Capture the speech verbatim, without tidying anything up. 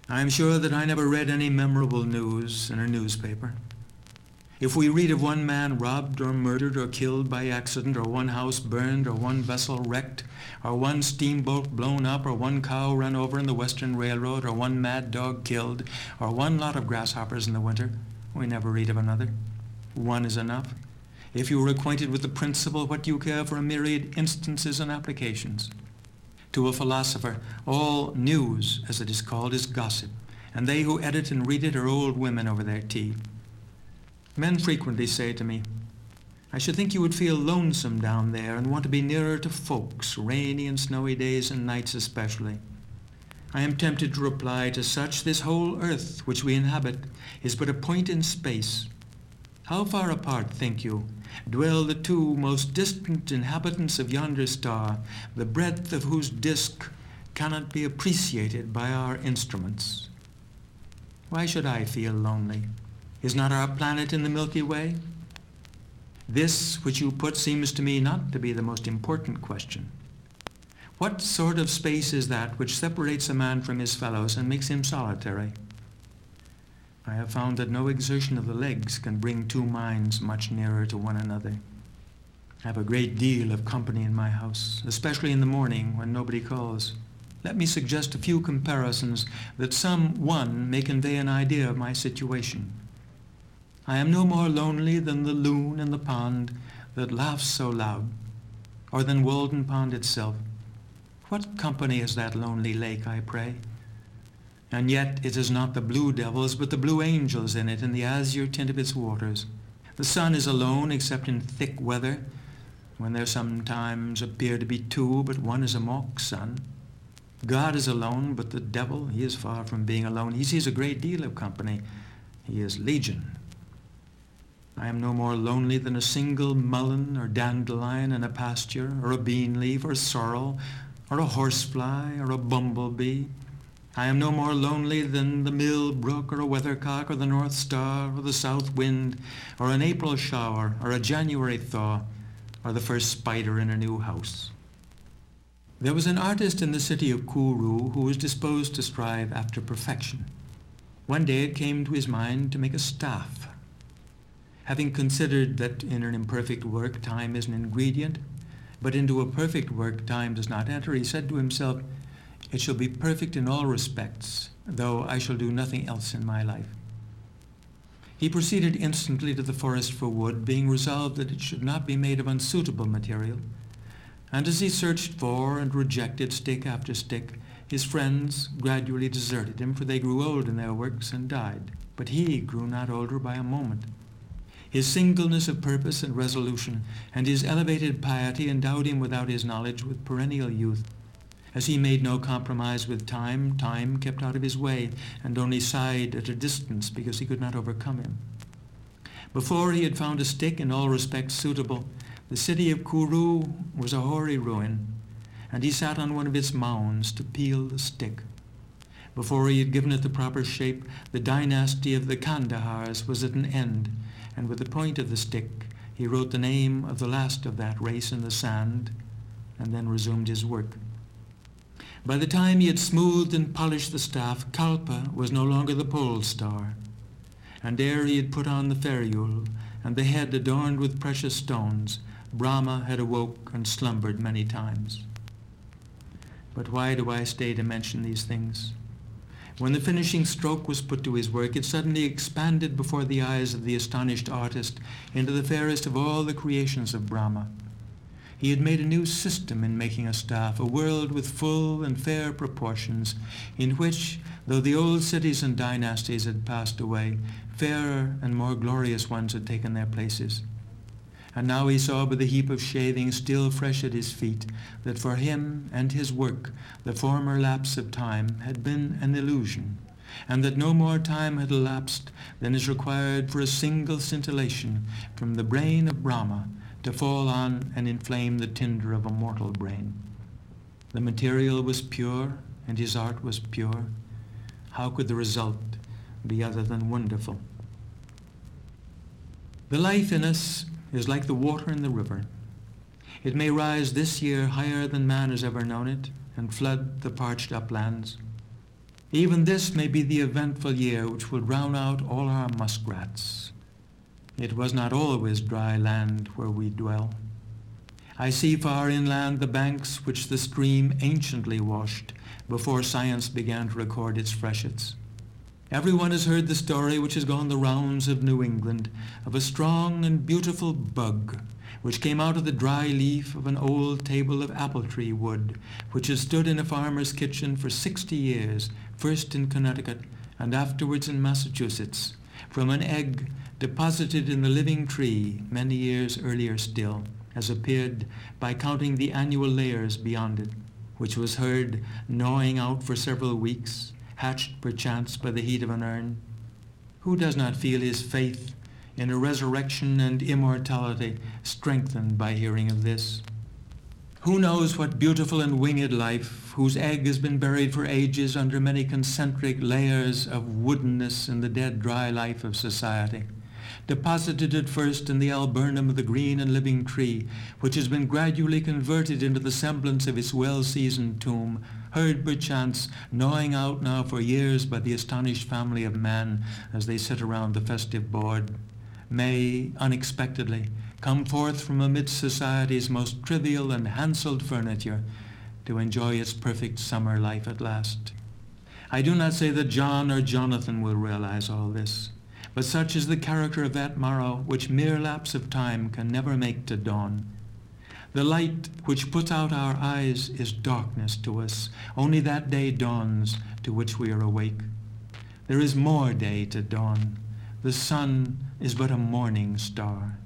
I am sure that I never read any memorable news in a newspaper. If we read of one man robbed or murdered or killed by accident, or one house burned, or one vessel wrecked, or one steamboat blown up, or one cow run over in the Western Railroad, or one mad dog killed, or one lot of grasshoppers in the winter, we never read of another. One is enough. If you are acquainted with the principle, what do you care for a myriad instances and applications? To a philosopher, all news, as it is called, is gossip, and they who edit and read it are old women over their tea. Men frequently say to me, I should think you would feel lonesome down there and want to be nearer to folks, rainy and snowy days and nights especially. I am tempted to reply to such, this whole earth which we inhabit is but a point in space. How far apart, think you, dwell the two most distant inhabitants of yonder star, the breadth of whose disk cannot be appreciated by our instruments? Why should I feel lonely? Is not our planet in the Milky Way? This which you put seems to me not to be the most important question. What sort of space is that which separates a man from his fellows and makes him solitary? I have found that no exertion of the legs can bring two minds much nearer to one another. I have a great deal of company in my house, especially in the morning when nobody calls. Let me suggest a few comparisons that some one may convey an idea of my situation. I am no more lonely than the loon in the pond that laughs so loud, or than Walden Pond itself. What company is that lonely lake, I pray? And yet it is not the blue devils, but the blue angels in it, and the azure tint of its waters. The sun is alone, except in thick weather, when there sometimes appear to be two, but one is a mock sun. God is alone, but the devil, he is far from being alone. He sees a great deal of company. He is legion. I am no more lonely than a single mullein or dandelion in a pasture, or a bean leaf, or sorrel, or a horsefly, or a bumblebee. I am no more lonely than the mill brook, or a weathercock, or the north star, or the south wind, or an April shower, or a January thaw, or the first spider in a new house. There was an artist in the city of Kourou who was disposed to strive after perfection. One day it came to his mind to make a staff. Having considered that in an imperfect work time is an ingredient, but into a perfect work time does not enter, he said to himself, it shall be perfect in all respects, though I shall do nothing else in my life. He proceeded instantly to the forest for wood, being resolved that it should not be made of unsuitable material. And as he searched for and rejected stick after stick, his friends gradually deserted him, for they grew old in their works and died. But he grew not older by a moment. His singleness of purpose and resolution, and his elevated piety endowed him without his knowledge with perennial youth. As he made no compromise with time, time kept out of his way, and only sighed at a distance because he could not overcome him. Before he had found a stick in all respects suitable, the city of Kourou was a hoary ruin, and he sat on one of its mounds to peel the stick. Before he had given it the proper shape, the dynasty of the Kandahars was at an end, and with the point of the stick he wrote the name of the last of that race in the sand, and then resumed his work. By the time he had smoothed and polished the staff, Kalpa was no longer the pole star, and ere he had put on the ferrule, and the head adorned with precious stones, Brahma had awoke and slumbered many times. But why do I stay to mention these things? When the finishing stroke was put to his work, it suddenly expanded before the eyes of the astonished artist into the fairest of all the creations of Brahma. He had made a new system in making a staff, a world with full and fair proportions, in which, though the old cities and dynasties had passed away, fairer and more glorious ones had taken their places. And now he saw by the heap of shavings still fresh at his feet that for him and his work the former lapse of time had been an illusion, and that no more time had elapsed than is required for a single scintillation from the brain of Brahma to fall on and inflame the tinder of a mortal brain. The material was pure, and his art was pure. How could the result be other than wonderful? The life in us is like the water in the river. It may rise this year higher than man has ever known it, and flood the parched uplands. Even this may be the eventful year which will drown out all our muskrats. It was not always dry land where we dwell. I see far inland the banks which the stream anciently washed before science began to record its freshets. Everyone has heard the story which has gone the rounds of New England of a strong and beautiful bug which came out of the dry leaf of an old table of apple tree wood, which has stood in a farmer's kitchen for sixty years, first in Connecticut and afterwards in Massachusetts, from an egg deposited in the living tree many years earlier still, as appeared by counting the annual layers beyond it, which was heard gnawing out for several weeks, hatched perchance by the heat of an urn. Who does not feel his faith in a resurrection and immortality strengthened by hearing of this? Who knows what beautiful and winged life, whose egg has been buried for ages under many concentric layers of woodenness in the dead dry life of society, deposited at first in the alburnum of the green and living tree, which has been gradually converted into the semblance of its well-seasoned tomb, heard perchance gnawing out now for years by the astonished family of man as they sit around the festive board, may, unexpectedly, come forth from amidst society's most trivial and handselled furniture to enjoy its perfect summer life at last. I do not say that John or Jonathan will realize all this, but such is the character of that morrow which mere lapse of time can never make to dawn. The light which puts out our eyes is darkness to us. Only that day dawns to which we are awake. There is more day to dawn. The sun is but a morning star.